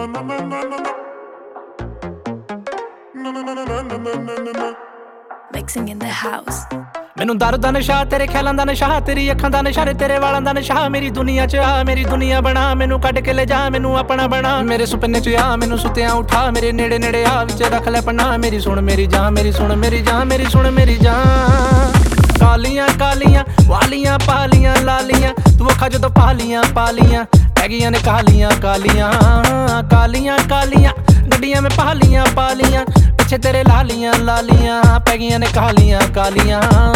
Mixing in the house. ਮੈਨੂੰ ਦਰ ਦਾ ਨਸ਼ਾ ਤੇਰੇ ਖਿਆਲਾਂ ਦਾ ਨਸ਼ਾ ਤੇਰੀ ਅੱਖਾਂ ਦਾ ਨਸ਼ਾ ਤੇਰੇ ਵਾਲਾਂ ਦਾ ਨਸ਼ਾ ਮੇਰੀ ਦੁਨੀਆ 'ਚ ਆ ਮੇਰੀ ਦੁਨੀਆ ਬਣਾ ਮੈਨੂੰ ਕੱਢ ਕੇ ਲੈ ਜਾ ਮੈਨੂੰ ਆਪਣਾ ਬਣਾ ਮੇਰੇ ਸੁਪਨੇ 'ਚ ਆ ਮੈਨੂੰ ਸੁੱਤਿਆਂ ਉਠਾ ਮੇਰੇ ਨੇੜੇ ਨੇੜੇ ਆ ਵਿੱਚ ਰੱਖ ਲੈ ਪਨਾ ਮੇਰੀ ਸੁਣ ਮੇਰੀ ਜਾਨ ਮੇਰੀ ਸੁਣ ਮੇਰੀ ਜਾਨ ਮੇਰੀ ਸੁਣ ਮੇਰੀ ਜਾਨ ਕਾਲੀਆਂ ਕਾਲੀਆਂ ਵਾਲੀਆਂ ਪਾਲੀਆਂ ਲਾਲੀਆਂ ਤੂੰ ਅੱਖਾਂ ਜਦੋਂ ਪਾਲੀਆਂ ਪਾਲੀਆਂ ਪੈ ਗਈਆਂ ਨੇ ਕਾਲੀਆਂ ਕਾਲੀਆਂ ਕਾਲੀਆਂ ਕਾਲੀਆਂ ਗੱਡੀਆਂ ਮੈਂ ਪਾਲੀਆਂ ਪਾਲੀਆਂ ਪਿੱਛੇ ਤੇਰੇ ਲਾਲੀਆਂ ਲਾਲੀਆਂ ਪੈ ਗਈਆਂ ਨੇ ਕਾਲੀਆਂ ਕਾਲੀਆਂ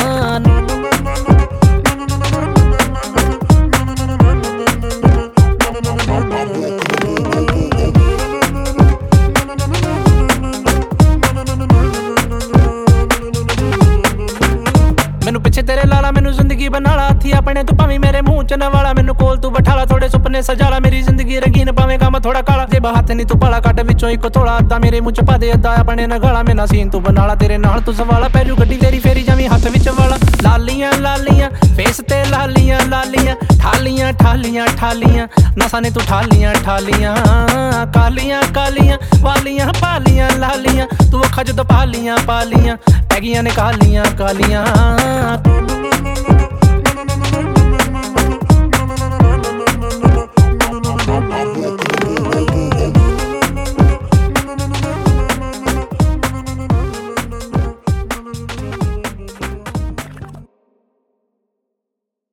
ਮੈਨੂੰ ਪਿੱਛੇ ਤੇਰੇ ਲਾਲਾ ਮੈਨੂੰ ਜ਼ਿੰਦਗੀ ਬਣਾਲਾ ਹੱਥੀ ਆਪਣੇ ਤੂੰ ਭਾਵੇਂ ਮੇਰੇ ਮੂੰਹ ਚ ਨਾ ਵਾਲਾ ਮੈਨੂੰ ਕੋਲ ਤੂੰ ਬਿਠਾਲਾ ਥੋੜੇ ਸੁਪਨੇ ਸਜਾਲਾ ਮੇਰੀ ਜ਼ਿੰਦਗੀ ਰੰਗੀਨ ਭਾਵੇਂ ਕੰਮ ਥੋੜਾ ਕਾਲਾ ਜੇ ਹੱਥ ਨਹੀਂ ਤੂੰ ਪਾਲਾ ਕੱਢ ਵਿੱਚੋਂ ਇੱਕ ਥੋੜਾ ਅੱਧਾ ਮੇਰੇ ਮੂੰਹ ਚ ਪਾ ਦੇ ਅੱਧਾ ਆਪਣੇ ਨਾਲ ਗਾਲਾ ਮੇਰਾ ਸੀਨ ਤੂੰ ਬਣਾਲਾ ਤੇਰੇ ਨਾਲ ਤੂੰ ਸਵਾਲਾ ਪੈ ਜੂ ਗੱਡੀ ਤੇਰੀ ਫੇਰੀ ਜਾਵੀਂ ਹੱਥ ਵਿੱਚ ਵਾਲਾ ਲਾਲੀਆਂ ਲਾਲੀਆਂ ਫੇਸ ਤੇ ਲਾਲੀਆਂ ਲਾਲੀਆਂ ਠਾਲੀਆਂ ਠਾਲੀਆਂ ਠਾਲੀਆਂ ਨਸਾਂ ਨੇ ਤੂੰ ਠਾਲੀਆਂ ਠਾਲੀਆਂ ਕਾਲੀਆਂ ਕਾਲੀਆਂ ਵਾਲੀਆਂ ਪਾਲੀਆਂ ਲਾਲੀਆਂ ਤੂੰ ਅੱਖਾਂ ਜਦੋਂ ਪਾਲੀਆਂ ਪਾਲੀਆਂ ਪੈ ਗਈਆਂ ਨੇ ਕਾਲੀਆਂ ਕਾਲੀਆਂ